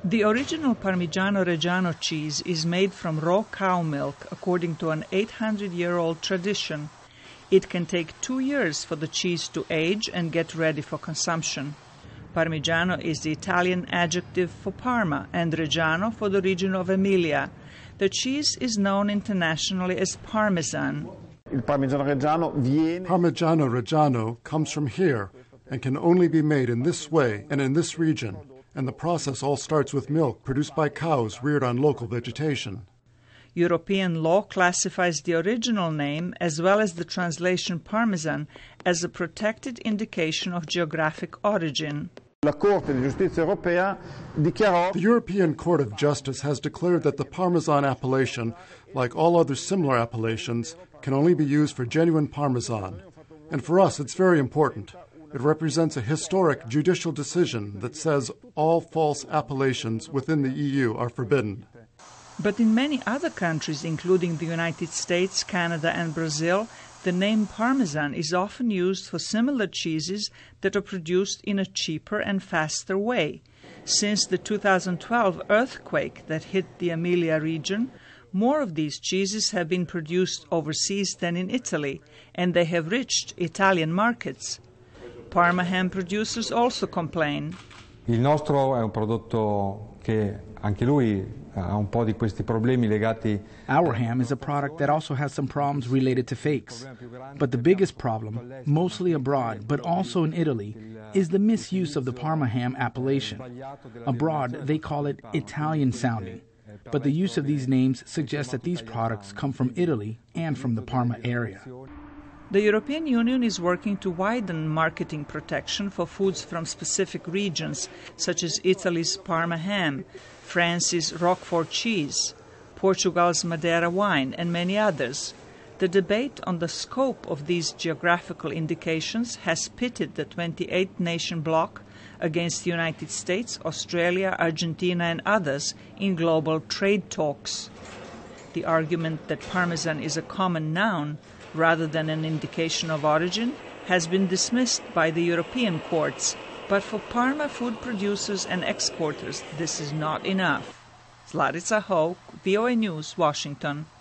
The original Parmigiano Reggiano cheese is made from raw cow milk according to an 800-year-old tradition. It can take 2 years for the cheese to age and get ready for consumption. Parmigiano is the Italian adjective for Parma and Reggiano for the region of Emilia. The cheese is known internationally as Parmesan. Parmigiano Reggiano comes from here and can only be made in this way and in this region, and the process all starts with milk produced by cows reared on local vegetation. European law classifies the original name as well as the translation Parmesan as a protected indication of geographic origin. The European Court of Justice has declared that the Parmesan appellation, like all other similar appellations, can only be used for genuine Parmesan. And for us, it's very important. It represents a historic judicial decision that says all false appellations within the EU are forbidden. But in many other countries, including the United States, Canada, and Brazil, the name Parmesan is often used for similar cheeses that are produced in a cheaper and faster way. Since the 2012 earthquake that hit the Emilia region, more of these cheeses have been produced overseas than in Italy, and they have reached Italian markets. Parma ham producers also complain. Il nostro è un prodotto che anche lui ha un po' di questi problemi legati. Our ham is a product that also has some problems related to fakes. But the biggest problem, mostly abroad, but also in Italy, is the misuse of the Parma ham appellation. Abroad, they call it Italian sounding. But the use of these names suggests that these products come from Italy and from the Parma area. The European Union is working to widen marketing protection for foods from specific regions, such as Italy's Parma ham, France's Roquefort cheese, Portugal's Madeira wine, and many others. The debate on the scope of these geographical indications has pitted the 28-nation bloc against the United States, Australia, Argentina, and others in global trade talks. The argument that Parmesan is a common noun rather than an indication of origin has been dismissed by the European courts, but for Parma food producers and exporters this is not enough. Zlarica Ho, VOA News, Washington.